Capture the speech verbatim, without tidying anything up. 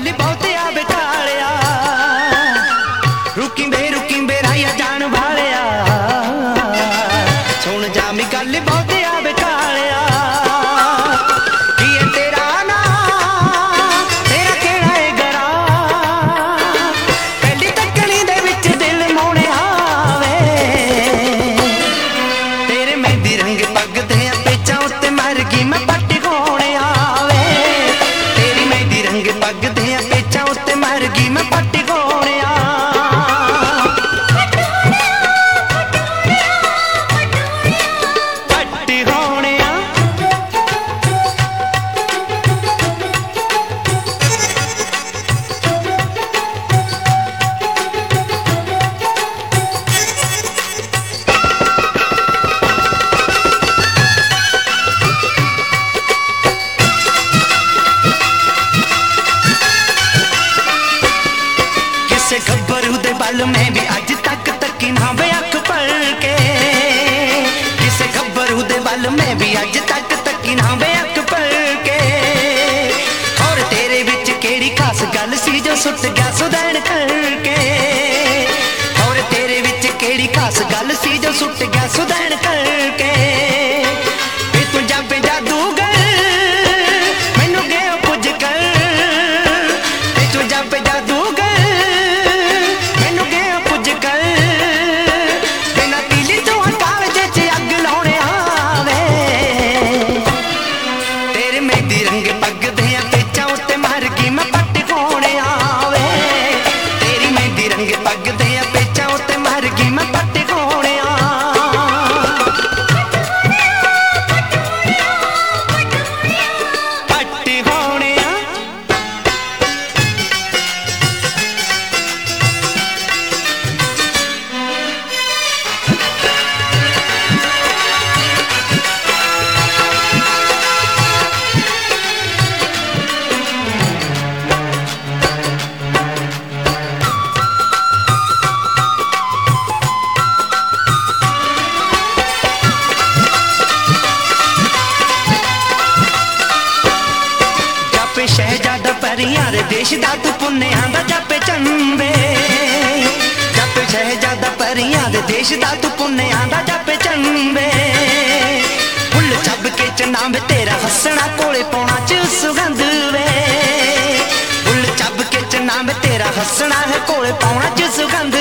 गल बहुत आवे कालिया रुकी बे रुकी बे राया जान भालिया सुन जामी गल बहुत आवे कालिया की है तेरा ना तेरा केड़ा है गरा पहली तकनी दे विच दिल मोने आवे तेरे मेहंदी रंग पग दे पेचा उत्ते मर गई मैं पट्टी खोने आवे तेरी मेहंदी रंग पग दे पेचा उत्ते मर गई मैं पट्टी खोने पट्टी खोने किसे गब्बरू दे बल में भी अज तक तकी ना वे अख पल के किसे गब्बरू दे बल में भी अज तक तकी ना वे अख पल के और तेरे विच केड़ी खास गल सी जो सुट गया सुधैन करके और तेरे विच केड़ी खास गल सी जो सुट गया सुधैन करके वे तू जाबे जादूगर मैनू गया पुज कर वे तू जाबे जादूगर शहजादा परियां दे देश दा तू पुन्नेहां दा जापे चंबे जापे शहजादा परियां दे देश दा तू पुन्नेहां दा जापे चंबे फुल छब के चना वे तेरा हसना कोले पौना च सुगंध वे फुल छब के चना वे तेरा हसना है कोले पौना च सुगंध